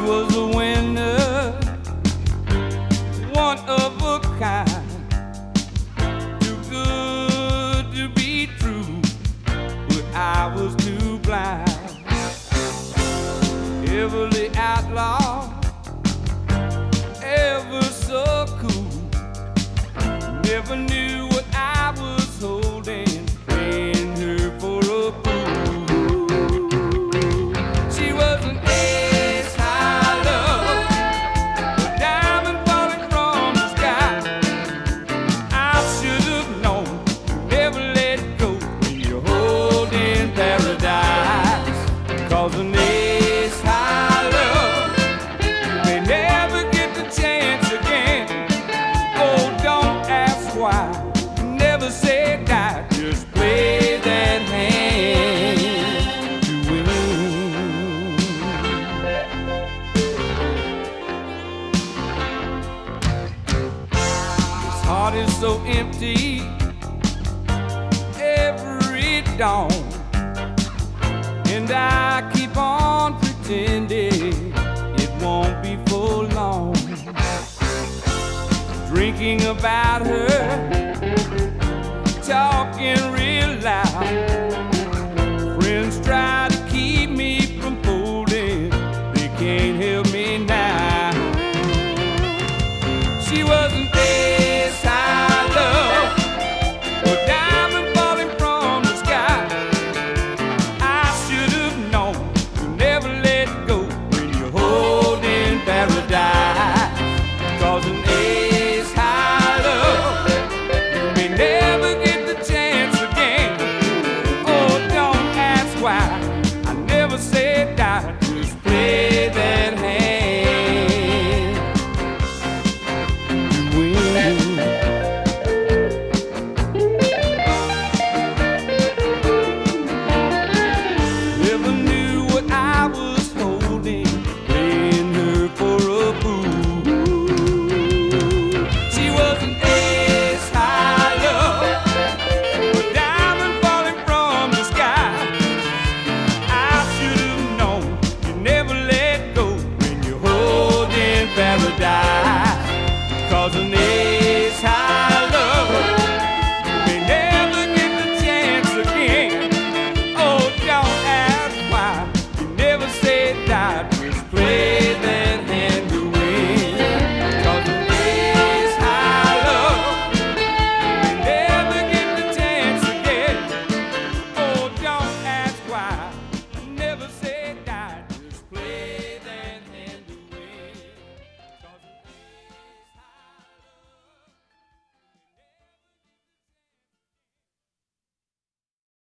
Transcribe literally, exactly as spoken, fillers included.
was a winner, one of a kind, too good to be true, but I was too blind. Everly outlaw, ever so cool, never knew what I was holding, playing her for a fool. She was an ace high love, a diamond falling from the sky. I should have known, never let go when you're holding paradise. 'Cause an ace high love, you may never get the chance again. Oh, don't ask why, never say die, just play that hand to win. This heart is so empty every dawn, and I keep on pretending it won't be for long. Drinking about her